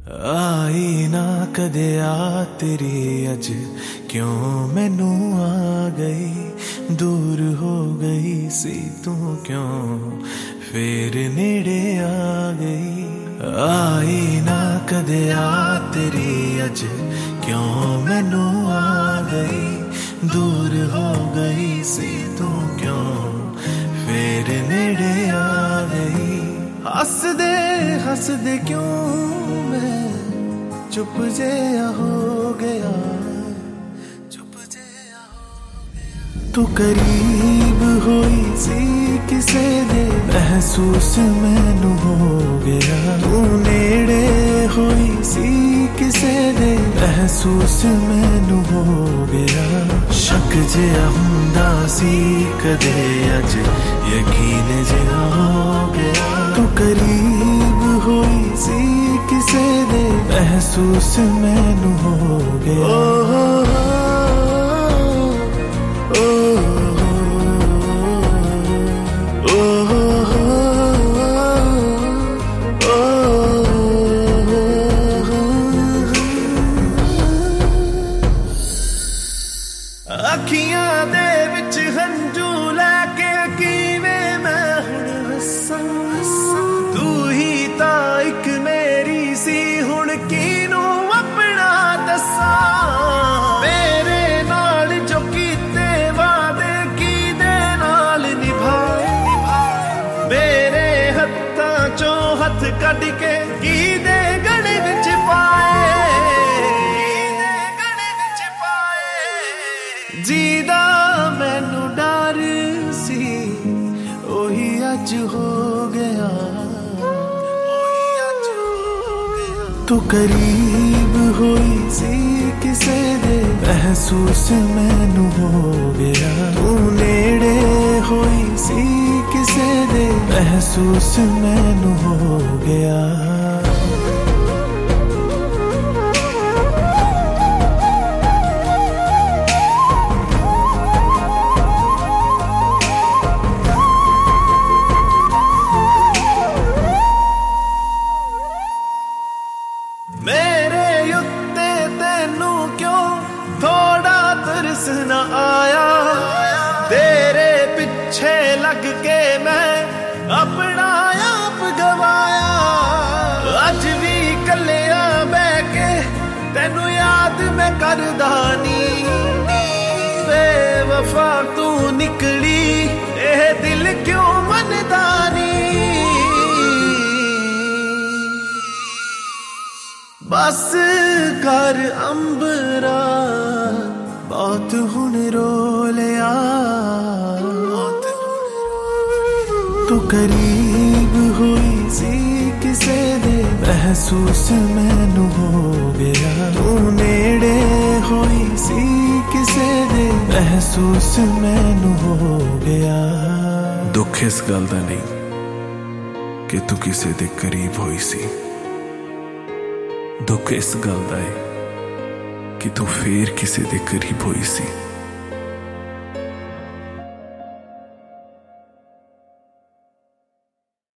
आई ना कदे आ तेरी अज क्यों मैनू आ गई, दूर हो गई सी तू क्यों फिर नेड़े आ गई। आई ना कदे आ तेरी अज क्यों मैनू आ गई, दूर हो गई सी तू क्यों फिर नेड़े आ गई। हसदे हसदे क्यों मैं चुप जेहा हो गया, चुप जेहा हो गया। तू करीब होई सी किसे दे महसूस मैनू हो गया, तू नेड़े होई सी किसे दे महसूस मैनू हो गया। शक जिहा हुंदा सी कदे अज यकीन जिहा हो गया, तू करीब होई सी किसे दे महसूस मैनू हो गया। अखियां दे विच हंजू लैके किवें मैं हुण हस्सां, तू ही तां इक मेरी सी हुण किनू अपना दस्सां। मेरे नाल जो कीते वादे किदे नाल निभाए, मेरे हत्थां चों हत्थ कढ के किदे गले विच पाए, जीदा मैनू डर सी ओही अज हो गया, ओही अज हो गया। तू करीब होई सी किसे दे महसूस मैनू हो गया, तू नेड़े होई सी किसे दे महसूस मैनू हो गया। मेरे उत्ते तेनू क्यों थोड़ा तरस न आया, तेरे पिछे लग के मैं अपना आप गवाया। अज भी कलिया बह के तेनू याद मैं करदा नी, बेवफा तू निकली एह दिल क्यों मनदा नी। बस कर अंबरा बहुत हुण रो लिया, तू करीब होई सी किसे दे महसूस मैनू हो गया, तू नेड़े होई सी किसे दे महसूस मैनू हो गया। दुख इस गल दा नहीं कि तू किसे दे करीब होई सी, दुख इस गल दा है कि तू फिर किसे दे करीब होई सी।